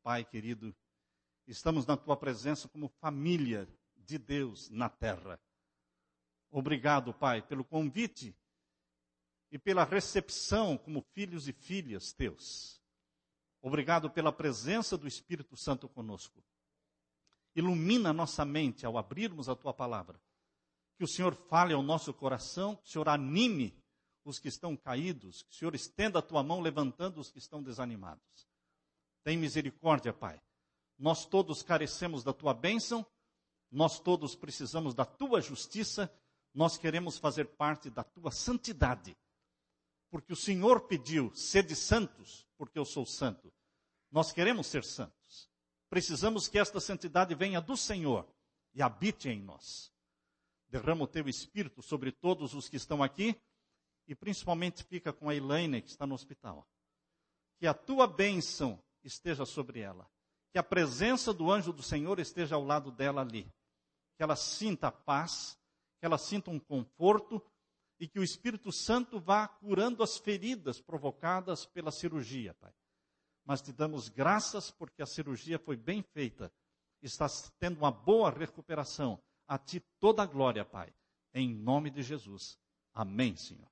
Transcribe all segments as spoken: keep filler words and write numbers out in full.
Pai querido, estamos na Tua presença como família de Deus na terra. Obrigado, Pai, pelo convite e pela recepção como filhos e filhas Teus. Obrigado pela presença do Espírito Santo conosco. Ilumina nossa mente ao abrirmos a Tua palavra. Que o Senhor fale ao nosso coração, que o Senhor anime os que estão caídos, que o Senhor estenda a Tua mão levantando os que estão desanimados. Tem misericórdia, Pai. Nós todos carecemos da Tua bênção, nós todos precisamos da Tua justiça, nós queremos fazer parte da Tua santidade. Porque o Senhor pediu, sede santos, porque eu sou santo. Nós queremos ser santos. Precisamos que esta santidade venha do Senhor e habite em nós. Derrama o Teu Espírito sobre todos os que estão aqui e principalmente fica com a Elaine que está no hospital. Que a Tua bênção esteja sobre ela. Que a presença do anjo do Senhor esteja ao lado dela ali. Que ela sinta a paz, que ela sinta um conforto e que o Espírito Santo vá curando as feridas provocadas pela cirurgia, Pai. Mas te damos graças porque a cirurgia foi bem feita. Estás tendo uma boa recuperação. A Ti toda a glória, Pai. Em nome de Jesus. Amém, Senhor.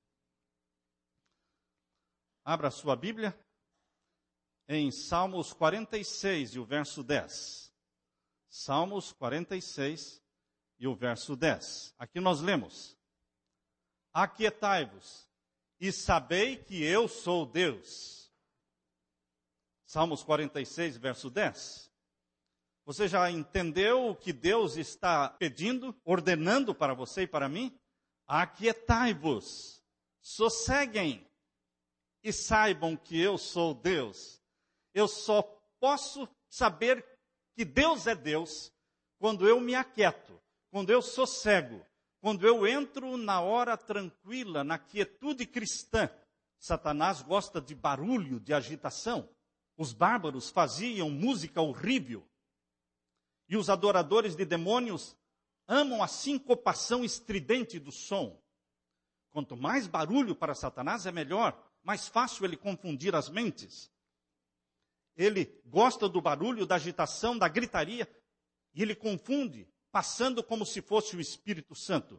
Abra a sua Bíblia em Salmos quarenta e seis e o verso dez. Salmos quarenta e seis e o verso dez. Aqui nós lemos: Aquietai-vos e sabei que eu sou Deus. Salmos quarenta e seis, verso dez. Você já entendeu o que Deus está pedindo, ordenando para você e para mim? Aquietai-vos, sosseguem e saibam que eu sou Deus. Eu só posso saber que Deus é Deus quando eu me aquieto, quando eu sossego, quando eu entro na hora tranquila, na quietude cristã. Satanás gosta de barulho, de agitação. Os bárbaros faziam música horrível. E os adoradores de demônios amam a sincopação estridente do som. Quanto mais barulho para Satanás é melhor, mais fácil ele confundir as mentes. Ele gosta do barulho, da agitação, da gritaria, e ele confunde, passando como se fosse o Espírito Santo.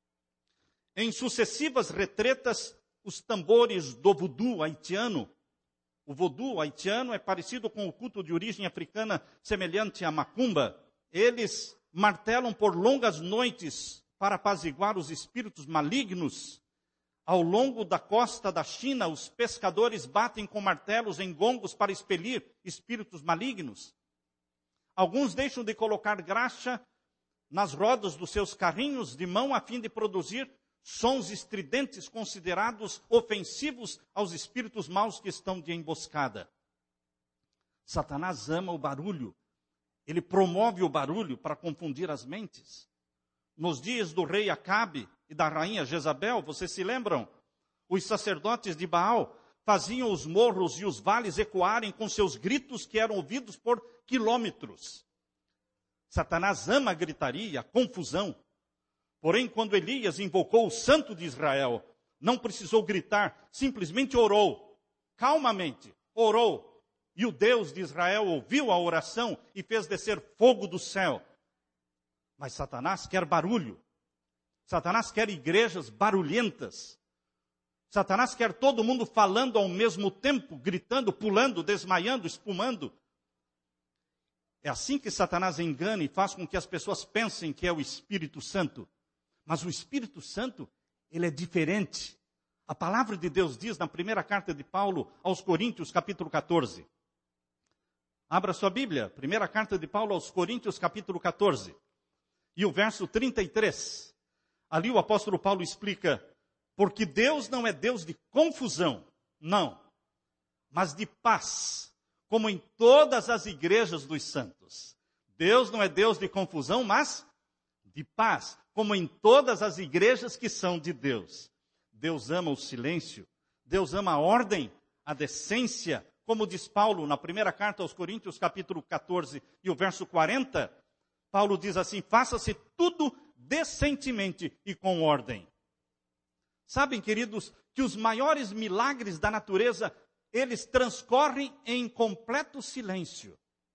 Em sucessivas retretas, os tambores do voodoo haitiano. O voodoo haitiano é parecido com o culto de origem africana, semelhante à macumba. Eles martelam por longas noites para apaziguar os espíritos malignos. Ao longo da costa da China, os pescadores batem com martelos em gongos para expelir espíritos malignos. Alguns deixam de colocar graxa nas rodas dos seus carrinhos de mão a fim de produzir sons estridentes considerados ofensivos aos espíritos maus que estão de emboscada. Satanás ama o barulho. Ele promove o barulho para confundir as mentes. Nos dias do rei Acabe e da rainha Jezabel, vocês se lembram? Os sacerdotes de Baal faziam os morros e os vales ecoarem com seus gritos que eram ouvidos por quilômetros. Satanás ama a gritaria, a confusão. Porém, quando Elias invocou o Santo de Israel, não precisou gritar, simplesmente orou. Calmamente, orou. E o Deus de Israel ouviu a oração e fez descer fogo do céu. Mas Satanás quer barulho. Satanás quer igrejas barulhentas. Satanás quer todo mundo falando ao mesmo tempo, gritando, pulando, desmaiando, espumando. É assim que Satanás engana e faz com que as pessoas pensem que é o Espírito Santo. Mas o Espírito Santo, ele é diferente. A palavra de Deus diz na primeira carta de Paulo aos Coríntios, capítulo catorze. Abra sua Bíblia, primeira carta de Paulo aos Coríntios, capítulo catorze. E o verso trinta e três. Ali o apóstolo Paulo explica: porque Deus não é Deus de confusão, não, mas de paz, como em todas as igrejas dos santos. Deus não é Deus de confusão, mas de paz, como em todas as igrejas que são de Deus. Deus ama o silêncio, Deus ama a ordem, a decência, como diz Paulo na primeira carta aos Coríntios, capítulo catorze e o verso quarenta, Paulo diz assim: faça-se tudo decentemente e com ordem. Sabem, queridos, que os maiores milagres da natureza, eles transcorrem em completo silêncio.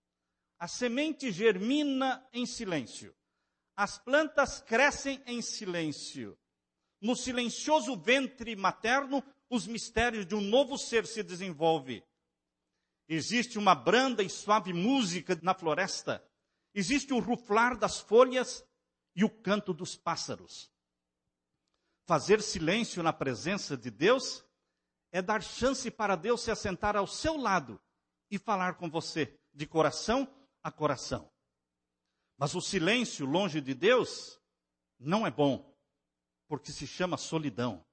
A semente germina em silêncio. As plantas crescem em silêncio. No silencioso ventre materno, os mistérios de um novo ser se desenvolvem. Existe uma branda e suave música na floresta. Existe o ruflar das folhas e o canto dos pássaros. Fazer silêncio na presença de Deus é dar chance para Deus se assentar ao seu lado e falar com você de coração a coração. Mas o silêncio longe de Deus não é bom, porque se chama solidão.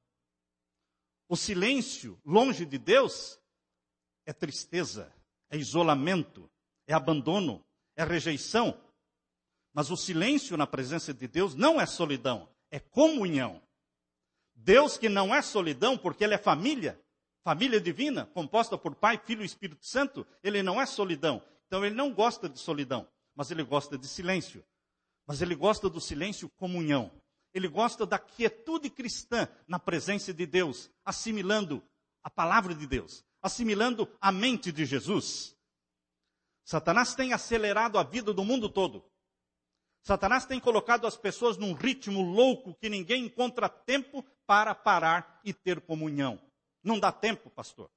O silêncio longe de Deus é tristeza, é isolamento, é abandono, é rejeição. Mas o silêncio na presença de Deus não é solidão, é comunhão. Deus que não é solidão, porque Ele é família, família divina, composta por Pai, Filho e Espírito Santo, Ele não é solidão. Então Ele não gosta de solidão, mas Ele gosta de silêncio. Mas Ele gosta do silêncio comunhão. Ele gosta da quietude cristã na presença de Deus, assimilando a palavra de Deus, assimilando a mente de Jesus. Satanás tem acelerado a vida do mundo todo. Satanás tem colocado as pessoas num ritmo louco que ninguém encontra tempo para parar e ter comunhão. Não dá tempo, pastor.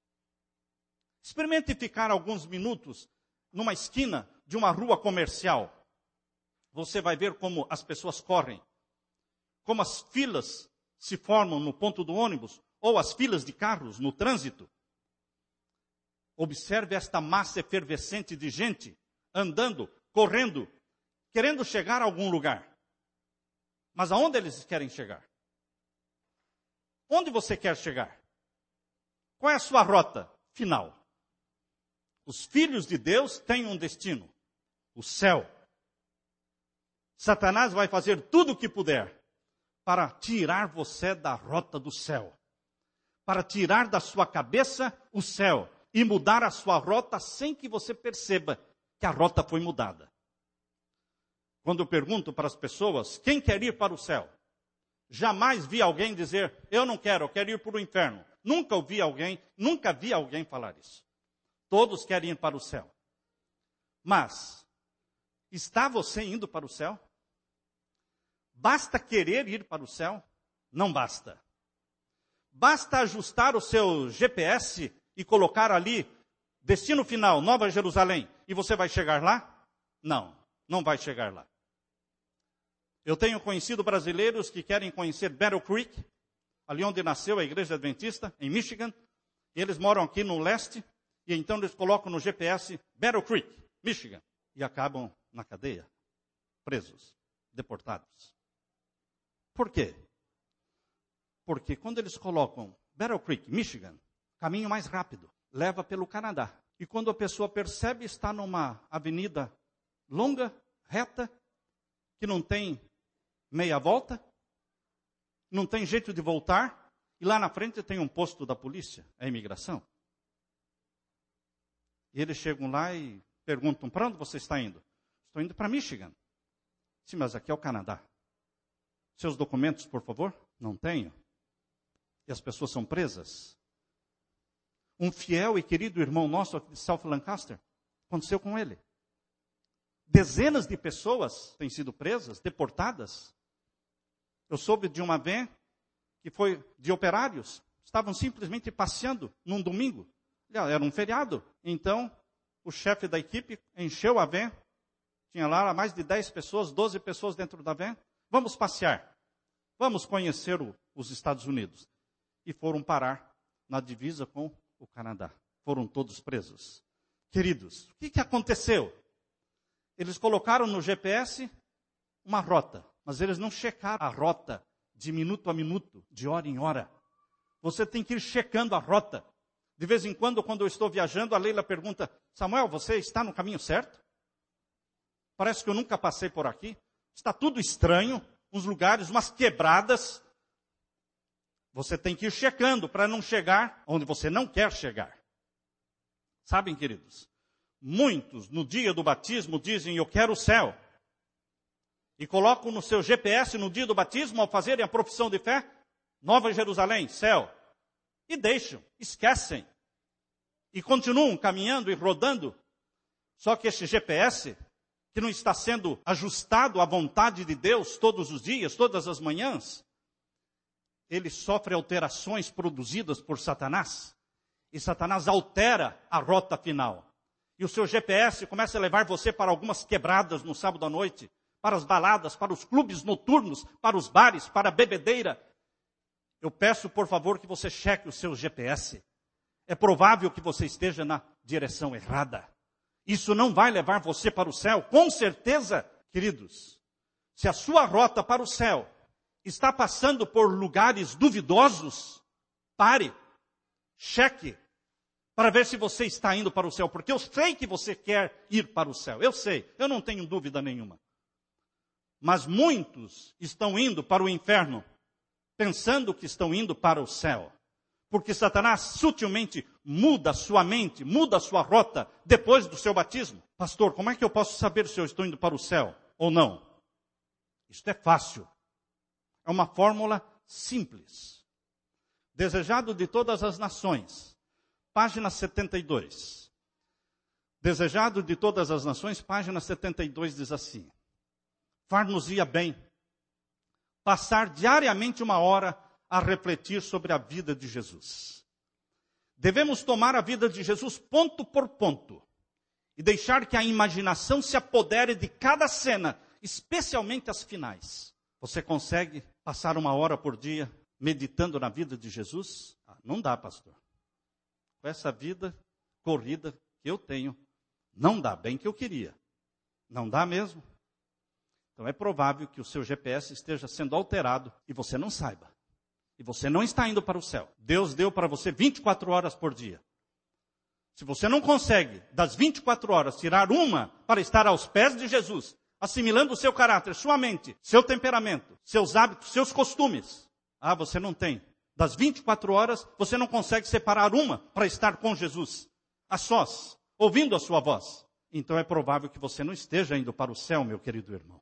Experimente ficar alguns minutos numa esquina de uma rua comercial. Você vai ver como as pessoas correm, como as filas se formam no ponto do ônibus, ou as filas de carros no trânsito. Observe esta massa efervescente de gente andando, correndo, querendo chegar a algum lugar. Mas aonde eles querem chegar? Onde você quer chegar? Qual é a sua rota final? Os filhos de Deus têm um destino, o céu. Satanás vai fazer tudo o que puder para tirar você da rota do céu, para tirar da sua cabeça o céu e mudar a sua rota sem que você perceba que a rota foi mudada. Quando eu pergunto para as pessoas, quem quer ir para o céu? Jamais vi alguém dizer, eu não quero, eu quero ir para o inferno. Nunca ouvi alguém, nunca vi alguém falar isso. Todos querem ir para o céu. Mas, está você indo para o céu? Basta querer ir para o céu? Não basta. Basta ajustar o seu G P S e colocar ali, destino final, Nova Jerusalém, e você vai chegar lá? Não, não vai chegar lá. Eu tenho conhecido brasileiros que querem conhecer Battle Creek, ali onde nasceu a Igreja Adventista, em Michigan. Eles moram aqui no leste, e então eles colocam no G P S Battle Creek, Michigan, e acabam na cadeia, presos, deportados. Por quê? Porque quando eles colocam Battle Creek, Michigan, caminho mais rápido, leva pelo Canadá. E quando a pessoa percebe, está numa avenida longa, reta, que não tem meia volta, não tem jeito de voltar, e lá na frente tem um posto da polícia, a imigração. E eles chegam lá e perguntam, para onde você está indo? Estou indo para Michigan. Sim, mas aqui é o Canadá. Seus documentos, por favor? Não tenho. E as pessoas são presas. Um fiel e querido irmão nosso aqui de South Lancaster, aconteceu com ele. Dezenas de pessoas têm sido presas, deportadas. Eu soube de uma van que foi de operários. Estavam simplesmente passeando num domingo. Era um feriado. Então, o chefe da equipe encheu a van. Tinha lá mais de dez pessoas, doze pessoas dentro da van. Vamos passear. Vamos conhecer o, os Estados Unidos. E foram parar na divisa com o Canadá. Foram todos presos. Queridos, o que, que aconteceu? Eles colocaram no G P S uma rota, mas eles não checaram a rota de minuto a minuto, de hora em hora. Você tem que ir checando a rota. De vez em quando, quando eu estou viajando, a Leila pergunta, Samuel, você está no caminho certo? Parece que eu nunca passei por aqui. Está tudo estranho, uns lugares, umas quebradas. Você tem que ir checando para não chegar onde você não quer chegar. Sabem, queridos? Muitos, no dia do batismo, dizem, eu quero o céu. E colocam no seu G P S, no dia do batismo, ao fazerem a profissão de fé, Nova Jerusalém, céu. E deixam, esquecem. E continuam caminhando e rodando. Só que esse G P S, que não está sendo ajustado à vontade de Deus todos os dias, todas as manhãs, ele sofre alterações produzidas por Satanás. E Satanás altera a rota final. E o seu G P S começa a levar você para algumas quebradas no sábado à noite, para as baladas, para os clubes noturnos, para os bares, para a bebedeira. Eu peço, por favor, que você cheque o seu G P S. É provável que você esteja na direção errada. Isso não vai levar você para o céu, com certeza, queridos. Se a sua rota para o céu está passando por lugares duvidosos, pare, cheque, para ver se você está indo para o céu, porque eu sei que você quer ir para o céu, eu sei, eu não tenho dúvida nenhuma. Mas muitos estão indo para o inferno, pensando que estão indo para o céu. Porque Satanás sutilmente muda a sua mente, muda a sua rota depois do seu batismo. Pastor, como é que eu posso saber se eu estou indo para o céu ou não? Isto é fácil. É uma fórmula simples. Desejado de todas as nações, página setenta e dois. Desejado de todas as nações, página setenta e dois diz assim: far-nos-ia bem passar diariamente uma hora a refletir sobre a vida de Jesus. Devemos tomar a vida de Jesus ponto por ponto e deixar que a imaginação se apodere de cada cena, especialmente as finais. Você consegue passar uma hora por dia meditando na vida de Jesus? Ah, não dá, pastor. Com essa vida corrida que eu tenho, não dá, bem que eu queria. Não dá mesmo. Então é provável que o seu G P S esteja sendo alterado e você não saiba. E você não está indo para o céu. Deus deu para você vinte e quatro horas por dia. Se você não consegue, das vinte e quatro horas, tirar uma para estar aos pés de Jesus, assimilando o seu caráter, sua mente, seu temperamento, seus hábitos, seus costumes. Ah, você não tem. Das vinte e quatro horas, você não consegue separar uma para estar com Jesus, a sós, ouvindo a sua voz. Então é provável que você não esteja indo para o céu, meu querido irmão.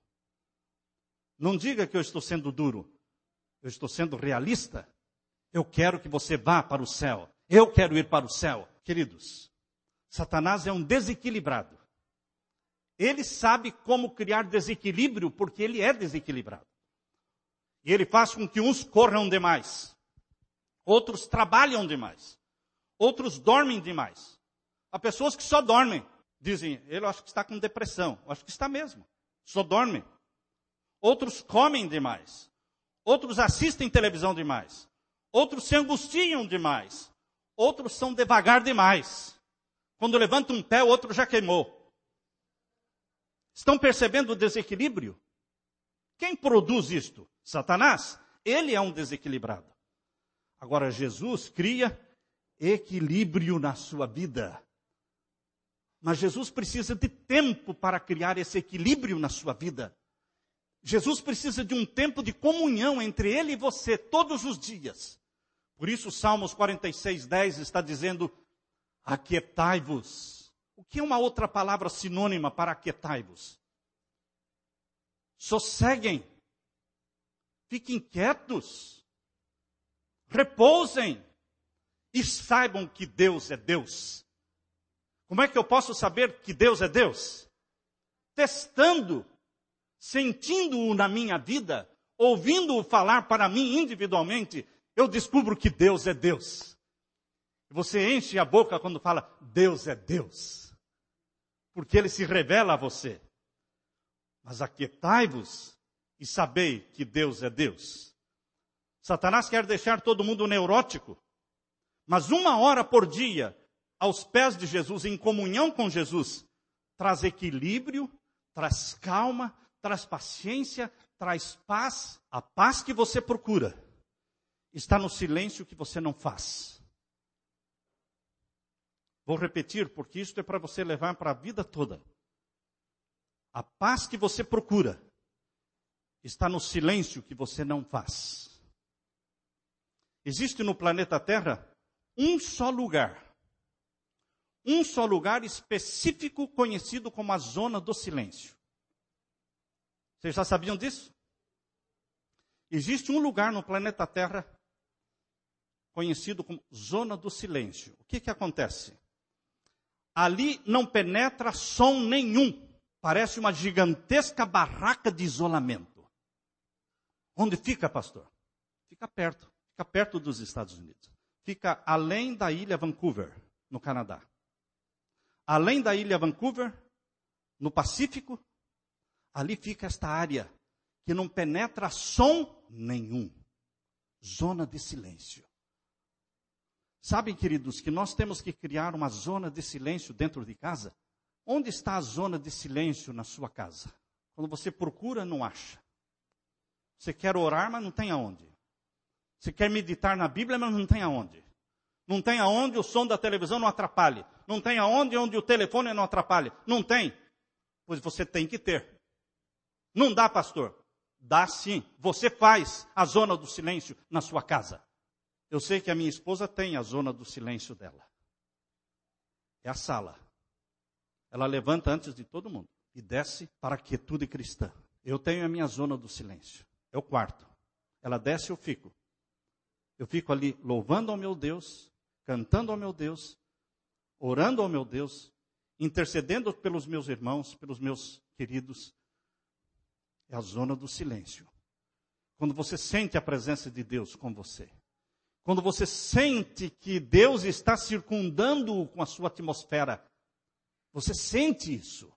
Não diga que eu estou sendo duro. Eu estou sendo realista. Eu quero que você vá para o céu. Eu quero ir para o céu. Queridos, Satanás é um desequilibrado. Ele sabe como criar desequilíbrio, porque ele é desequilibrado. E ele faz com que uns corram demais. Outros trabalham demais. Outros dormem demais. Há pessoas que só dormem. Dizem, ele acho que está com depressão. Eu acho que está mesmo. Só dorme. Outros comem demais. Outros assistem televisão demais. Outros se angustiam demais. Outros são devagar demais. Quando levanta um pé, o outro já queimou. Estão percebendo o desequilíbrio? Quem produz isto? Satanás. Ele é um desequilibrado. Agora, Jesus cria equilíbrio na sua vida. Mas Jesus precisa de tempo para criar esse equilíbrio na sua vida. Jesus precisa de um tempo de comunhão entre ele e você todos os dias. Por isso, Salmos quarenta e seis, dez está dizendo, aquietai-vos. O que é uma outra palavra sinônima para aquietai-vos? Sosseguem. Fiquem quietos. Repousem. E saibam que Deus é Deus. Como é que eu posso saber que Deus é Deus? Testando. Sentindo-o na minha vida, ouvindo-o falar para mim individualmente, eu descubro que Deus é Deus. Você enche a boca quando fala, Deus é Deus. Porque Ele se revela a você. Mas aquietai-vos e sabei que Deus é Deus. Satanás quer deixar todo mundo neurótico. Mas uma hora por dia, aos pés de Jesus, em comunhão com Jesus, traz equilíbrio, traz calma, traz paciência, traz paz. A paz que você procura está no silêncio que você não faz. Vou repetir, porque isto é para você levar para a vida toda. A paz que você procura está no silêncio que você não faz. Existe no planeta Terra um só lugar. Um só lugar específico conhecido como a zona do silêncio. Vocês já sabiam disso? Existe um lugar no planeta Terra conhecido como zona do silêncio. O que que acontece? Ali não penetra som nenhum. Parece uma gigantesca barraca de isolamento. Onde fica, pastor? Fica perto. Fica perto dos Estados Unidos. Fica além da ilha Vancouver, no Canadá. Além da ilha Vancouver, no Pacífico, ali fica esta área que não penetra som nenhum. Zona de silêncio. Sabem, queridos, que nós temos que criar uma zona de silêncio dentro de casa? Onde está a zona de silêncio na sua casa? Quando você procura, não acha. Você quer orar, mas não tem aonde. Você quer meditar na Bíblia, mas não tem aonde. Não tem aonde o som da televisão não atrapalhe. Não tem aonde onde o telefone não atrapalhe. Não tem. Pois você tem que ter. Não dá, pastor. Dá sim. Você faz a zona do silêncio na sua casa. Eu sei que a minha esposa tem a zona do silêncio dela. É a sala. Ela levanta antes de todo mundo e desce para a quietude cristã. Eu tenho a minha zona do silêncio. É o quarto. Ela desce e eu fico. Eu fico ali louvando ao meu Deus, cantando ao meu Deus, orando ao meu Deus, intercedendo pelos meus irmãos, pelos meus queridos. É a zona do silêncio. Quando você sente a presença de Deus com você. Quando você sente que Deus está circundando-o com a sua atmosfera. Você sente isso.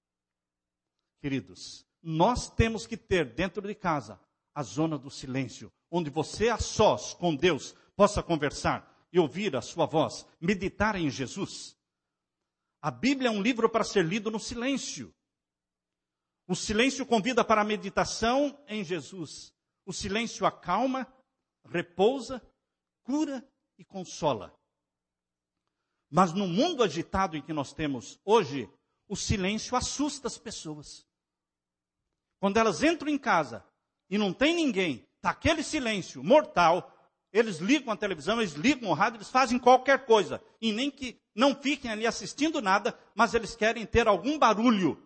Queridos, nós temos que ter dentro de casa a zona do silêncio. Onde você a sós com Deus possa conversar e ouvir a sua voz. Meditar em Jesus. A Bíblia é um livro para ser lido no silêncio. O silêncio convida para a meditação em Jesus. O silêncio acalma, repousa, cura e consola. Mas no mundo agitado em que nós temos hoje, o silêncio assusta as pessoas. Quando elas entram em casa e não tem ninguém, está aquele silêncio mortal, eles ligam a televisão, eles ligam o rádio, eles fazem qualquer coisa. E nem que não fiquem ali assistindo nada, mas eles querem ter algum barulho.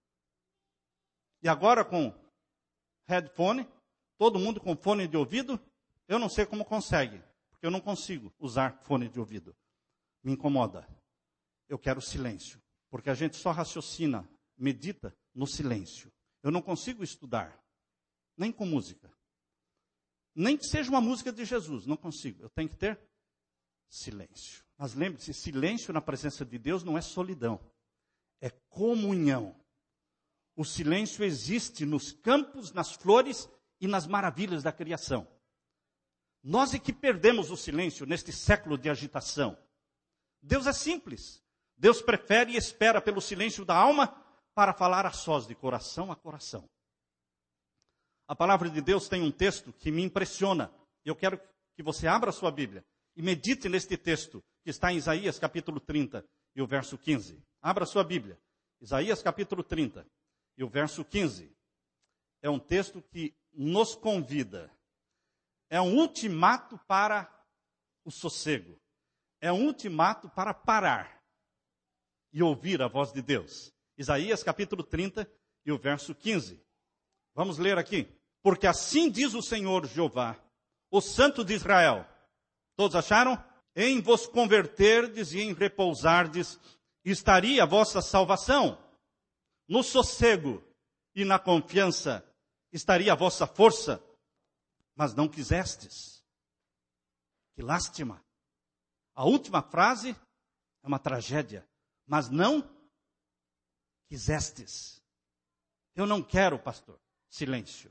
E agora com headphone, todo mundo com fone de ouvido, eu não sei como consegue. Porque eu não consigo usar fone de ouvido. Me incomoda. Eu quero silêncio. Porque a gente só raciocina, medita no silêncio. Eu não consigo estudar. Nem com música. Nem que seja uma música de Jesus. Não consigo. Eu tenho que ter silêncio. Mas lembre-se, silêncio na presença de Deus não é solidão. É comunhão. O silêncio existe nos campos, nas flores e nas maravilhas da criação. Nós é que perdemos o silêncio neste século de agitação. Deus é simples. Deus prefere e espera pelo silêncio da alma para falar a sós, de coração a coração. A palavra de Deus tem um texto que me impressiona. Eu quero que você abra a sua Bíblia e medite neste texto que está em Isaías capítulo trinta e o verso quinze. Abra a sua Bíblia. Isaías capítulo trinta e o verso quinze. É um texto que nos convida. É um ultimato para o sossego. É um ultimato para parar e ouvir a voz de Deus. Isaías capítulo trinta e o verso quinze. Vamos ler aqui. Porque assim diz o Senhor Jeová, o Santo de Israel. Todos acharam? Em vos converterdes e em repousardes, estaria a vossa salvação. No sossego e na confiança estaria a vossa força. Mas não quisestes. Que lástima. A última frase é uma tragédia. Mas não quisestes. Eu não quero, pastor, silêncio.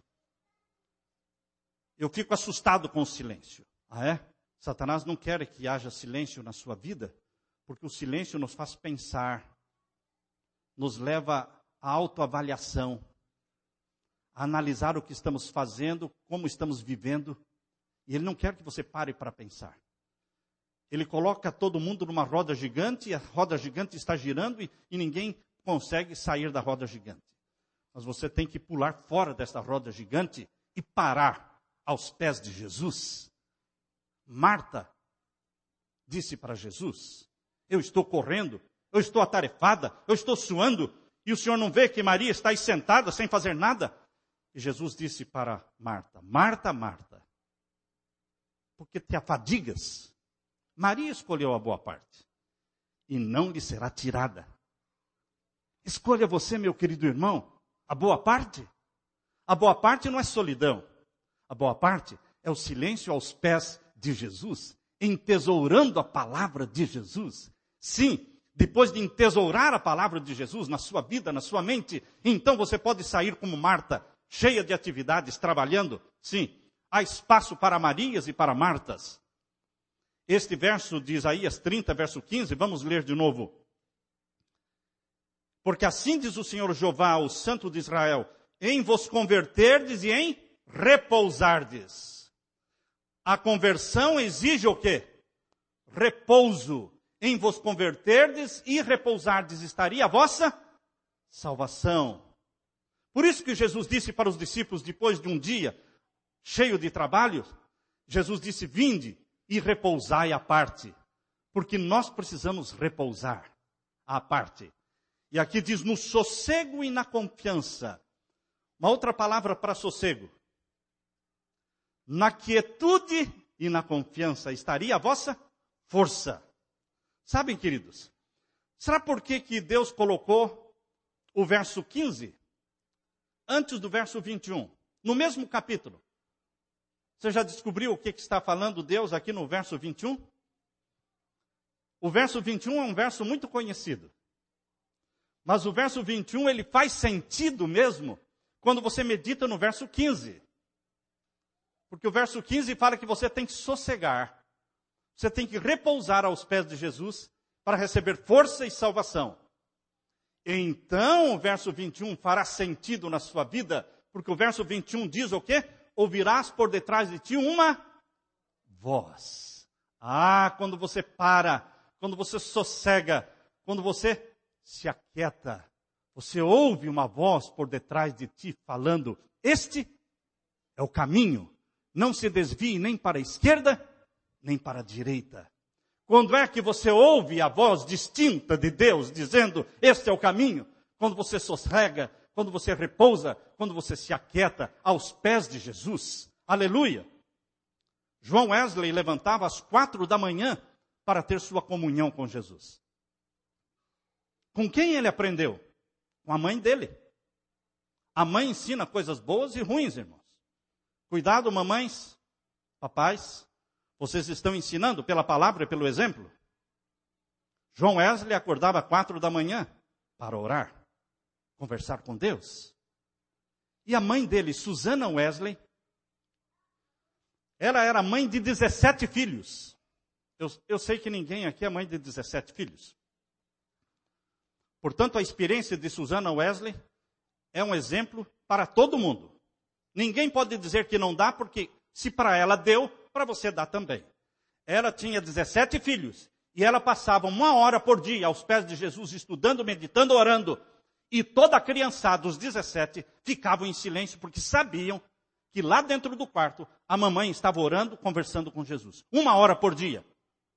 Eu fico assustado com o silêncio. Ah, é? Satanás não quer que haja silêncio na sua vida, porque o silêncio nos faz pensar, nos leva à autoavaliação, a analisar o que estamos fazendo, como estamos vivendo, e ele não quer que você pare para pensar. Ele coloca todo mundo numa roda gigante, e a roda gigante está girando e, e ninguém consegue sair da roda gigante. Mas você tem que pular fora desta roda gigante e parar aos pés de Jesus. Marta disse para Jesus, eu estou correndo, eu estou atarefada, eu estou suando, e o Senhor não vê que Maria está aí sentada sem fazer nada? E Jesus disse para Marta, Marta, Marta, porque te afadigas? Maria escolheu a boa parte. e não lhe será tirada. Escolha você, meu querido irmão, a boa parte. A boa parte não é solidão. A boa parte é o silêncio aos pés de Jesus, entesourando a palavra de Jesus. Sim, depois de entesourar a palavra de Jesus na sua vida, na sua mente, então você pode sair como Marta, cheia de atividades, trabalhando. Sim, há espaço para Marias e para Martas. Este verso de Isaías trinta, verso quinze, vamos ler de novo. Porque assim diz o Senhor Jeová, o Santo de Israel, em vos converterdes e em repousardes. A conversão exige o quê? Repouso. Em vos converterdes e repousardes estaria a vossa salvação. Por isso que Jesus disse para os discípulos, depois de um dia cheio de trabalho, Jesus disse, vinde e repousai à parte. Porque nós precisamos repousar à parte. E aqui diz, no sossego e na confiança. Uma outra palavra para sossego. Na quietude e na confiança estaria a vossa força. Sabem, queridos, será por que que Deus colocou o verso quinze antes do verso vinte e um? No mesmo capítulo. Você já descobriu o que que está falando Deus aqui no verso vinte e um? O verso vinte e um é um verso muito conhecido. Mas o verso vinte e um, ele faz sentido mesmo quando você medita no verso quinze. Porque o verso quinze fala que você tem que sossegar. Você tem que repousar aos pés de Jesus para receber força e salvação. Então, o verso vinte e um fará sentido na sua vida, porque o verso vinte e um diz o quê? Ouvirás por detrás de ti uma voz. Ah, quando você para, quando você sossega, quando você se aquieta, você ouve uma voz por detrás de ti falando, este é o caminho, não se desvie nem para a esquerda, nem para a direita. Quando é que você ouve a voz distinta de Deus dizendo, este é o caminho? Quando você sossega, quando você repousa, quando você se aquieta aos pés de Jesus. Aleluia! João Wesley levantava às quatro da manhã para ter sua comunhão com Jesus. Com quem ele aprendeu? Com a mãe dele. A mãe ensina coisas boas e ruins, irmãos. Cuidado, mamães, papais. Vocês estão ensinando pela palavra e pelo exemplo? João Wesley acordava às quatro da manhã para orar, conversar com Deus. E a mãe dele, Susana Wesley, ela era mãe de dezessete filhos. Eu, eu sei que ninguém aqui é mãe de dezessete filhos. Portanto, a experiência de Susana Wesley é um exemplo para todo mundo. Ninguém pode dizer que não dá, porque se para ela deu, para você dar também. Ela tinha dezessete filhos, e ela passava uma hora por dia aos pés de Jesus, estudando, meditando, orando. E toda a criançada, os dezessete, ficavam em silêncio, porque sabiam que lá dentro do quarto, a mamãe estava orando, conversando com Jesus. Uma hora por dia.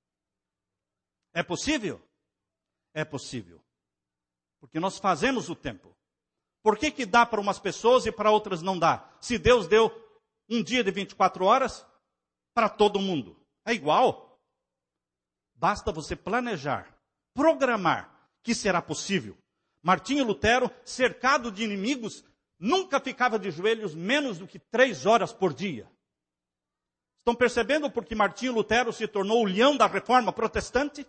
É possível? É possível. Porque nós fazemos o tempo. Por que que dá para umas pessoas e para outras não dá? Se Deus deu um dia de vinte e quatro horas para todo mundo. É igual. Basta você planejar, programar, que será possível. Martinho Lutero, cercado de inimigos, nunca ficava de joelhos menos do que três horas por dia. Estão percebendo por que Martinho Lutero se tornou o leão da reforma protestante?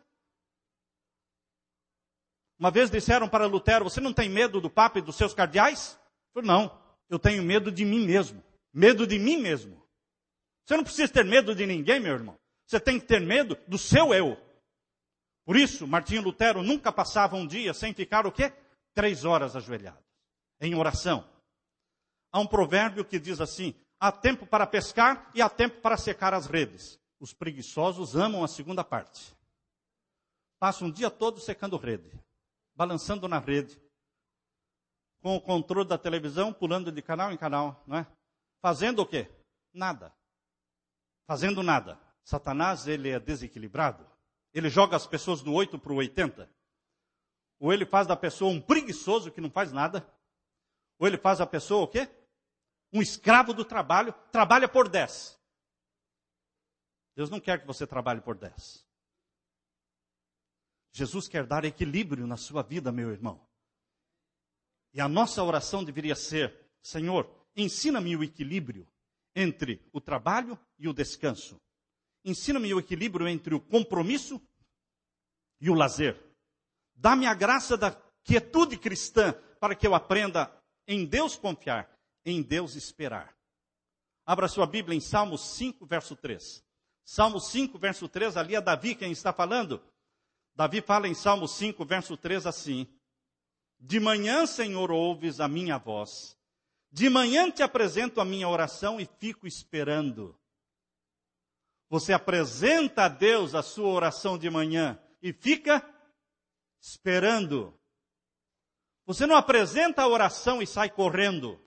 Uma vez disseram para Lutero, você não tem medo do Papa e dos seus cardeais? Eu falei, não, eu tenho medo de mim mesmo. Medo de mim mesmo. Você não precisa ter medo de ninguém, meu irmão. Você tem que ter medo do seu eu. Por isso, Martinho Lutero nunca passava um dia sem ficar o quê? Três horas ajoelhado, em oração. Há um provérbio que diz assim, há tempo para pescar e há tempo para secar as redes. Os preguiçosos amam a segunda parte. Passam um dia todo secando rede, balançando na rede, com o controle da televisão, pulando de canal em canal, não é? Fazendo o quê? Nada. Fazendo nada. Satanás, ele é desequilibrado. Ele joga as pessoas do oito para o oitenta. Ou ele faz da pessoa um preguiçoso que não faz nada. Ou ele faz a pessoa o quê? Um escravo do trabalho, trabalha por dez. Deus não quer que você trabalhe por dez. Jesus quer dar equilíbrio na sua vida, meu irmão. E a nossa oração deveria ser: Senhor, ensina-me o equilíbrio entre o trabalho e o descanso. Ensina-me o equilíbrio entre o compromisso e o lazer. Dá-me a graça da quietude cristã para que eu aprenda em Deus confiar, em Deus esperar. Abra sua Bíblia em Salmos cinco, verso três. Salmos cinco, verso três, ali é Davi quem está falando. Davi fala em Salmos cinco, verso três assim: De manhã, Senhor, ouves a minha voz. De manhã te apresento a minha oração e fico esperando. Você apresenta a Deus a sua oração de manhã e fica esperando. Você não apresenta a oração e sai correndo.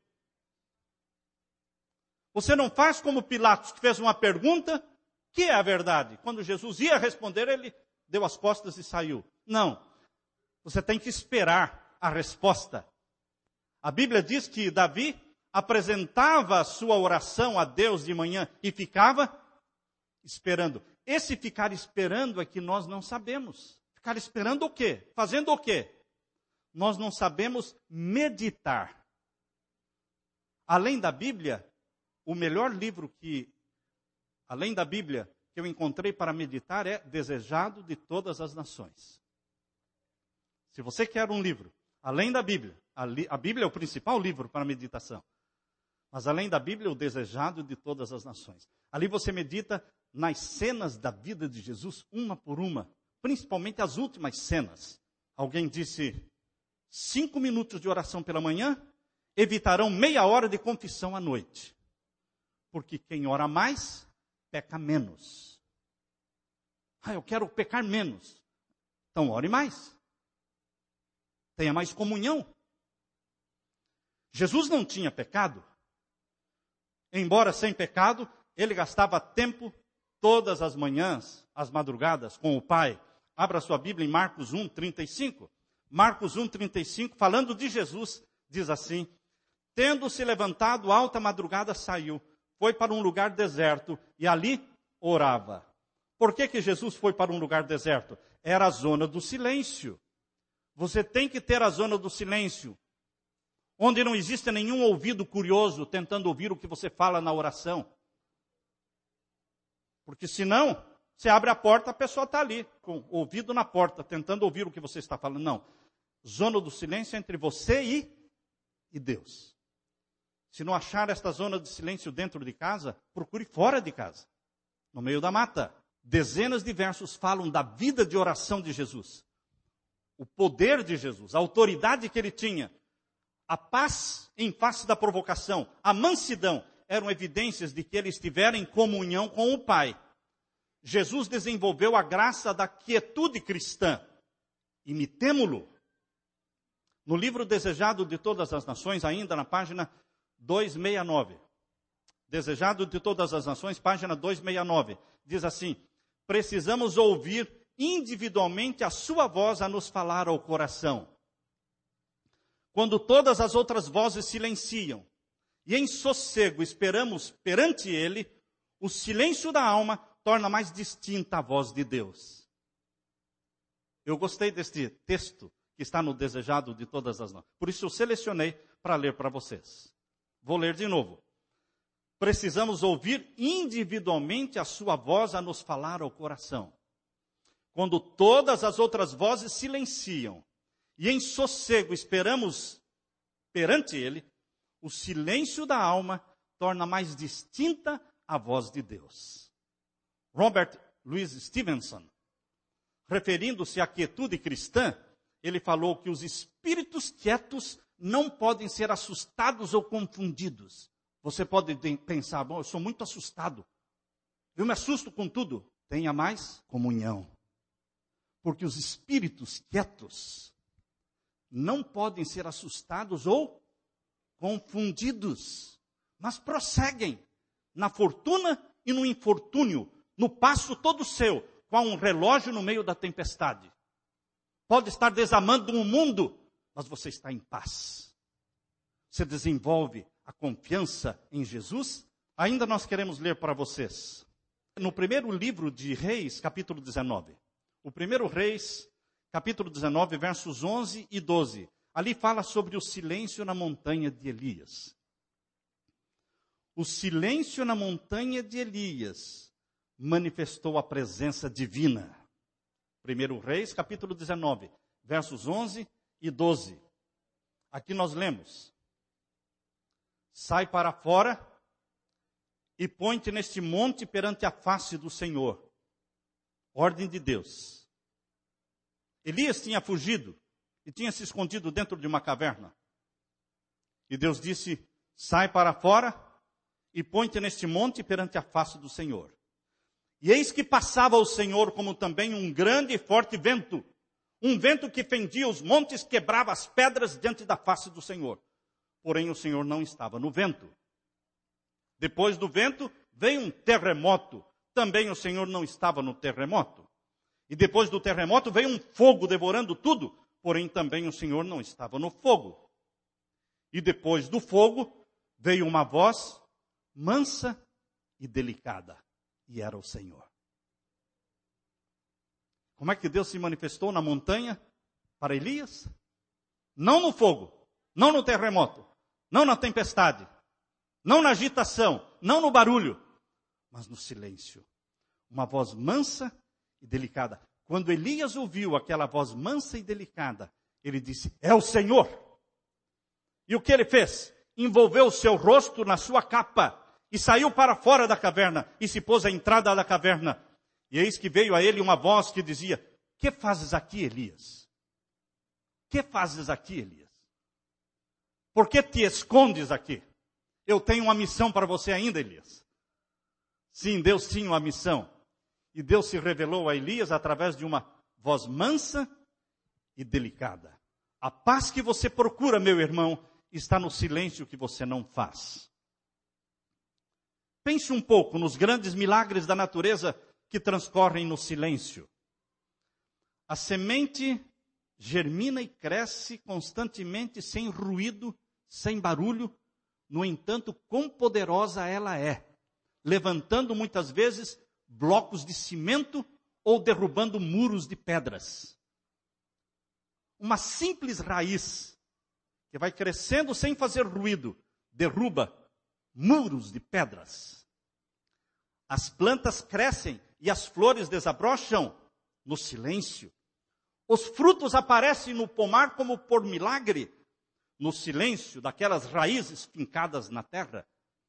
Você não faz como Pilatos, que fez uma pergunta, que é a verdade. Quando Jesus ia responder, ele deu as costas e saiu. Não. Você tem que esperar a resposta. A Bíblia diz que Davi apresentava a sua oração a Deus de manhã e ficava esperando. Esse ficar esperando é que nós não sabemos. Ficar esperando o quê? Fazendo o quê? Nós não sabemos meditar. Além da Bíblia, o melhor livro que, além da Bíblia, que eu encontrei para meditar é Desejado de Todas as Nações. Se você quer um livro, além da Bíblia, a, li, a Bíblia é o principal livro para meditação. Mas além da Bíblia, o Desejado de Todas as Nações. Ali você medita nas cenas da vida de Jesus, uma por uma. Principalmente as últimas cenas. Alguém disse, cinco minutos de oração pela manhã evitarão meia hora de confissão à noite. Porque quem ora mais, peca menos. Ah, eu quero pecar menos. Então ore mais. Tenha mais comunhão. Jesus não tinha pecado. Embora sem pecado, ele gastava tempo todas as manhãs, as madrugadas, com o Pai. Abra sua Bíblia em Marcos um, trinta e cinco. Marcos um, trinta e cinco, falando de Jesus, diz assim: Tendo-se levantado alta madrugada, saiu, foi para um lugar deserto e ali orava. Por que que Jesus foi para um lugar deserto? Era a zona do silêncio. Você tem que ter a zona do silêncio, onde não existe nenhum ouvido curioso tentando ouvir o que você fala na oração. Porque senão, você abre a porta, a pessoa está ali, com o ouvido na porta, tentando ouvir o que você está falando. Não. Zona do silêncio entre você e, e Deus. Se não achar esta zona de silêncio dentro de casa, procure fora de casa, no meio da mata. Dezenas de versos falam da vida de oração de Jesus. O poder de Jesus, a autoridade que ele tinha, a paz em face da provocação, a mansidão, eram evidências de que ele estivera em comunhão com o Pai. Jesus desenvolveu a graça da quietude cristã. Imitemo-lo. No livro Desejado de Todas as Nações, ainda na página duzentos e sessenta e nove. Desejado de Todas as Nações, página duzentos e sessenta e nove. Diz assim: precisamos ouvir individualmente a sua voz a nos falar ao coração. Quando todas as outras vozes silenciam, e em sossego esperamos perante ele, o silêncio da alma torna mais distinta a voz de Deus. Eu gostei deste texto que está no Desejado de Todas as Nações. Por isso eu selecionei para ler para vocês. Vou ler de novo. Precisamos ouvir individualmente a sua voz a nos falar ao coração. Quando todas as outras vozes silenciam, e em sossego esperamos perante ele, o silêncio da alma torna mais distinta a voz de Deus. Robert Louis Stevenson, referindo-se à quietude cristã, ele falou que os espíritos quietos não podem ser assustados ou confundidos. Você pode pensar, bom, eu sou muito assustado, eu me assusto com tudo. Tenha mais comunhão. Porque os espíritos quietos não podem ser assustados ou confundidos, mas prosseguem na fortuna e no infortúnio, no passo todo seu, qual um relógio no meio da tempestade. Pode estar desamando o mundo, mas você está em paz. Você desenvolve a confiança em Jesus. Ainda nós queremos ler para vocês. No primeiro livro de Reis, capítulo dezenove. O primeiro Reis, capítulo dezenove, versos onze e doze. Ali fala sobre o silêncio na montanha de Elias. O silêncio na montanha de Elias manifestou a presença divina. primeiro Reis, capítulo dezenove, versos onze e doze. Aqui nós lemos: sai para fora e põe-te neste monte perante a face do Senhor. Ordem de Deus. Elias tinha fugido e tinha se escondido dentro de uma caverna. E Deus disse: sai para fora e põe-te neste monte perante a face do Senhor. E eis que passava o Senhor como também um grande e forte vento, um vento que fendia os montes, quebrava as pedras diante da face do Senhor. Porém o Senhor não estava no vento. Depois do vento veio um terremoto, também o Senhor não estava no terremoto. E depois do terremoto veio um fogo devorando tudo, porém também o Senhor não estava no fogo. E depois do fogo veio uma voz mansa e delicada, e era o Senhor. Como é que Deus se manifestou na montanha para Elias? Não no fogo, não no terremoto, não na tempestade, não na agitação, não no barulho, mas no silêncio. Uma voz mansa e delicada. Quando Elias ouviu aquela voz mansa e delicada, ele disse: é o Senhor. E o que ele fez? Envolveu o seu rosto na sua capa e saiu para fora da caverna e se pôs à entrada da caverna. E eis que veio a ele uma voz que dizia: que fazes aqui, Elias? Que fazes aqui, Elias? Por que te escondes aqui? Eu tenho uma missão para você ainda, Elias. Sim, Deus tinha uma missão. E Deus se revelou a Elias através de uma voz mansa e delicada. A paz que você procura, meu irmão, está no silêncio que você não faz. Pense um pouco nos grandes milagres da natureza que transcorrem no silêncio. A semente germina e cresce constantemente, sem ruído, sem barulho. No entanto, quão poderosa ela é, levantando muitas vezes blocos de cimento ou derrubando muros de pedras. Uma simples raiz que vai crescendo sem fazer ruído, derruba muros de pedras. As plantas crescem e as flores desabrocham no silêncio. Os frutos aparecem no pomar como por milagre, no silêncio daquelas raízes fincadas na terra.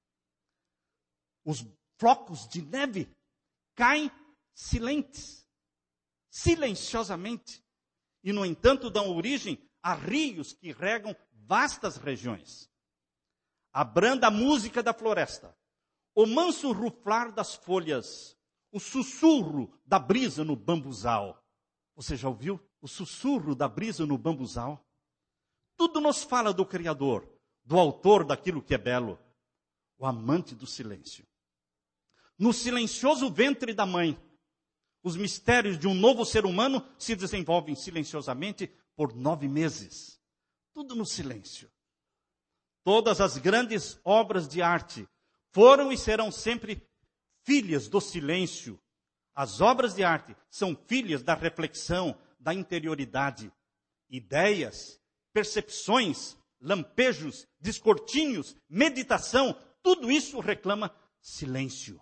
Os flocos de neve caem silentes, silenciosamente, e no entanto dão origem a rios que regam vastas regiões. A branda música da floresta, o manso ruflar das folhas, o sussurro da brisa no bambuzal. Você já ouviu o sussurro da brisa no bambuzal? Tudo nos fala do Criador, do autor daquilo que é belo, o amante do silêncio. No silencioso ventre da mãe, os mistérios de um novo ser humano se desenvolvem silenciosamente por nove meses. Tudo no silêncio. Todas as grandes obras de arte foram e serão sempre filhas do silêncio. As obras de arte são filhas da reflexão, da interioridade. Ideias, percepções, lampejos, descortinhos, meditação, tudo isso reclama silêncio.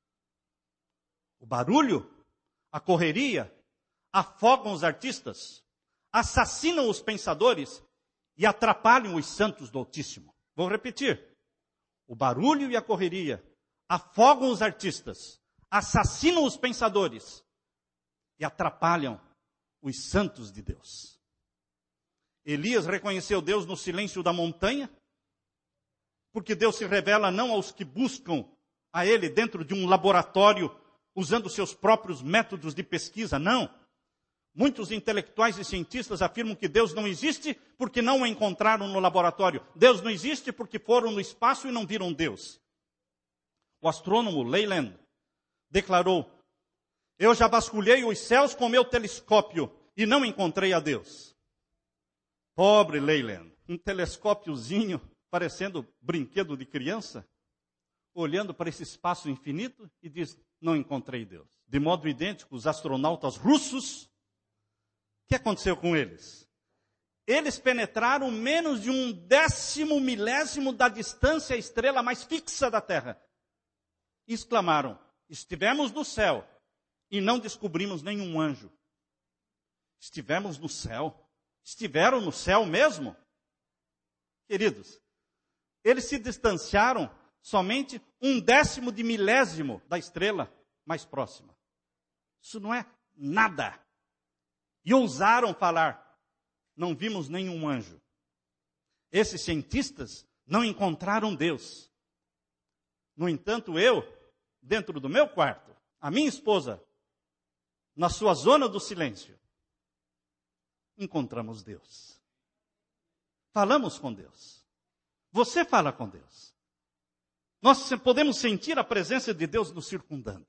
O barulho, a correria, afogam os artistas, assassinam os pensadores e atrapalham os santos do Altíssimo. Vou repetir. O barulho e a correria afogam os artistas, assassinam os pensadores e atrapalham os santos de Deus. Elias reconheceu Deus no silêncio da montanha, porque Deus se revela não aos que buscam a Ele dentro de um laboratório, usando seus próprios métodos de pesquisa, não. Muitos intelectuais e cientistas afirmam que Deus não existe porque não o encontraram no laboratório. Deus não existe porque foram no espaço e não viram Deus. O astrônomo Leyland declarou: eu já vasculhei os céus com meu telescópio e não encontrei a Deus. Pobre Leyland, um telescópiozinho parecendo brinquedo de criança, olhando para esse espaço infinito e diz: não encontrei Deus. De modo idêntico, os astronautas russos que aconteceu com eles? Eles penetraram menos de um décimo milésimo da distância à estrela mais fixa da terra. E exclamaram: estivemos no céu e não descobrimos nenhum anjo. Estivemos no céu? Estiveram no céu mesmo? Queridos, eles se distanciaram somente um décimo de milésimo da estrela mais próxima. Isso não é nada. E ousaram falar: não vimos nenhum anjo. Esses cientistas não encontraram Deus. No entanto, eu, dentro do meu quarto, a minha esposa, na sua zona do silêncio, encontramos Deus. Falamos com Deus. Você fala com Deus. Nós podemos sentir a presença de Deus nos circundando.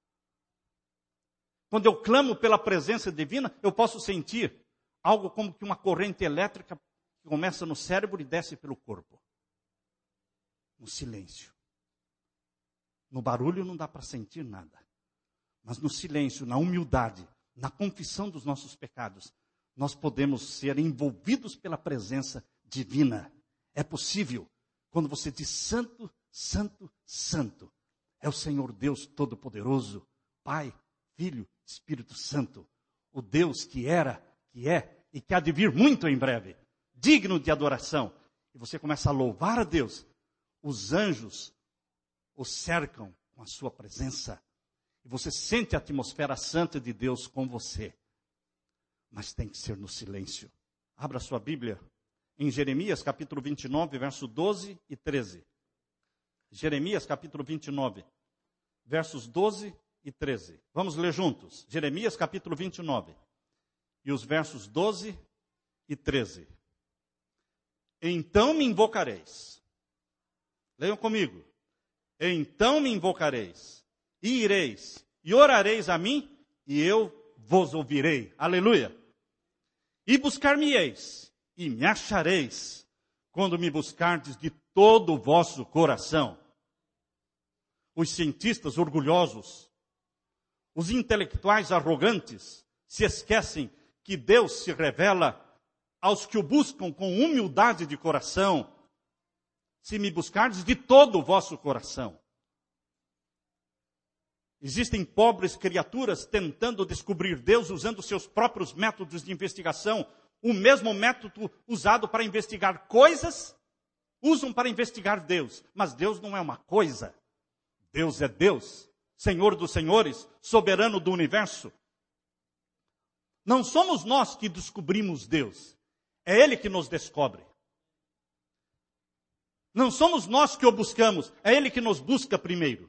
Quando eu clamo pela presença divina, eu posso sentir algo como que uma corrente elétrica que começa no cérebro e desce pelo corpo. No silêncio. No barulho não dá para sentir nada. Mas no silêncio, na humildade, na confissão dos nossos pecados, nós podemos ser envolvidos pela presença divina. É possível. Quando você diz santo, santo, santo, é o Senhor Deus Todo-Poderoso, Pai, Filho, Espírito Santo, o Deus que era, que é e que há de vir muito em breve, digno de adoração. E você começa a louvar a Deus. Os anjos o cercam com a sua presença. E você sente a atmosfera santa de Deus com você. Mas tem que ser no silêncio. Abra sua Bíblia em Jeremias capítulo vinte e nove, verso doze e treze. Jeremias capítulo vinte e nove, versos doze e treze. Vamos ler juntos. Jeremias capítulo vinte e nove. E os versos doze e treze. Então me invocareis. Leiam comigo. Então me invocareis, e ireis, e orareis a mim, e eu vos ouvirei. Aleluia. E buscar-me-eis, e me achareis, quando me buscardes de todo o vosso coração. Os cientistas orgulhosos, os intelectuais arrogantes, se esquecem que Deus se revela aos que o buscam com humildade de coração, se me buscardes de todo o vosso coração. Existem pobres criaturas tentando descobrir Deus usando seus próprios métodos de investigação, o mesmo método usado para investigar coisas, usam para investigar Deus. Mas Deus não é uma coisa. Deus é Deus, Senhor dos senhores, soberano do universo. Não somos nós que descobrimos Deus. É Ele que nos descobre. Não somos nós que o buscamos. É Ele que nos busca primeiro.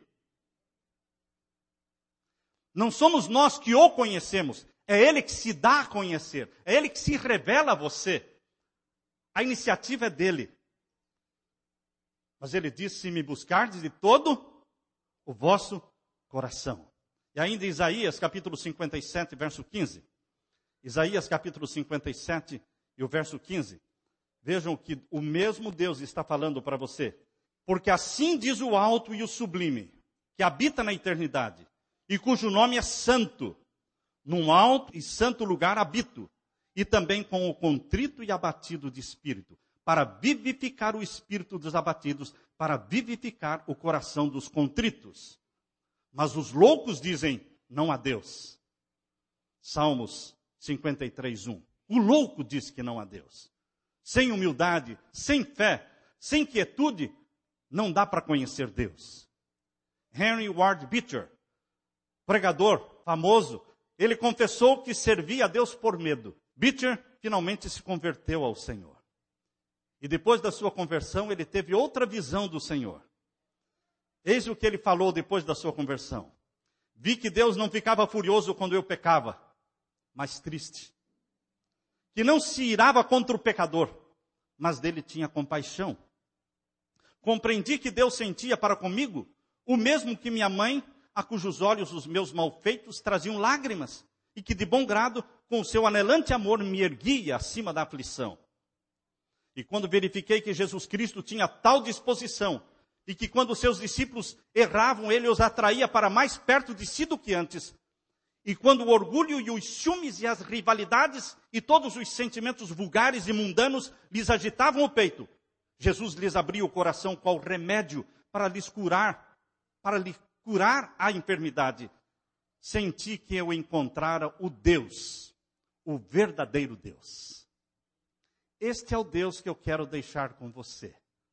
Não somos nós que o conhecemos. É Ele que se dá a conhecer. É Ele que se revela a você. A iniciativa é dele. Mas Ele diz: se me buscardes de todo o vosso coração. E ainda Isaías capítulo cinquenta e sete, verso quinze. Isaías capítulo cinquenta e sete e o verso quinze. Vejam que o mesmo Deus está falando para você. Porque assim diz o alto e o sublime, que habita na eternidade, e cujo nome é santo. Num alto e santo lugar habito, e também com o contrito e abatido de espírito, para vivificar o espírito dos abatidos, para vivificar o coração dos contritos. Mas os loucos dizem: não há Deus. Salmos cinquenta e três, um. O louco diz que não há Deus. Sem humildade, sem fé, sem quietude, não dá para conhecer Deus. Henry Ward Beecher, pregador famoso, ele confessou que servia a Deus por medo. Beecher finalmente se converteu ao Senhor. E depois da sua conversão, ele teve outra visão do Senhor. Eis o que ele falou depois da sua conversão. Vi que Deus não ficava furioso quando eu pecava, mas triste. Que não se irava contra o pecador, mas dele tinha compaixão. Compreendi que Deus sentia para comigo o mesmo que minha mãe, a cujos olhos os meus malfeitos traziam lágrimas, e que de bom grado, com o seu anelante amor, me erguia acima da aflição. E quando verifiquei que Jesus Cristo tinha tal disposição, e que quando seus discípulos erravam, ele os atraía para mais perto de si do que antes, E quando o orgulho e os ciúmes e as rivalidades e todos os sentimentos vulgares e mundanos lhes agitavam o peito, Jesus lhes abria o coração qual remédio para lhes curar, para lhe curar a enfermidade. Senti que eu encontrara o Deus, o verdadeiro Deus. Este é o Deus que eu quero deixar com você.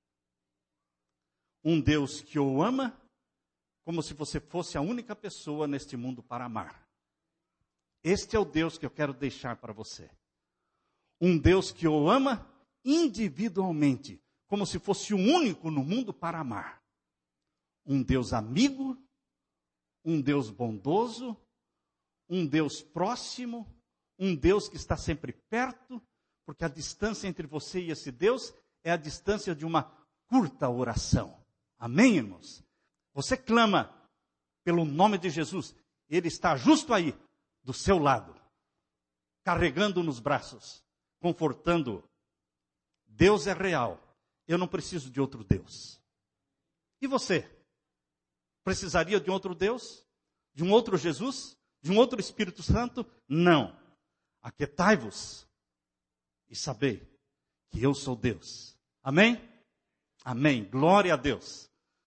Um Deus que o ama como se você fosse a única pessoa neste mundo para amar. Este é o Deus que eu quero deixar para você. Um Deus que o ama individualmente, como se fosse o único no mundo para amar. Um Deus amigo, um Deus bondoso, um Deus próximo, um Deus que está sempre perto, porque a distância entre você e esse Deus é a distância de uma curta oração. Amém, irmãos? Você clama pelo nome de Jesus, Ele está justo aí, do seu lado, carregando nos braços, confortando. Deus é real, eu não preciso de outro Deus. E você? Precisaria de um outro Deus? De um outro Jesus? De um outro Espírito Santo? Não. Aquietai-vos e sabei que eu sou Deus. Amém? Amém. Glória a Deus.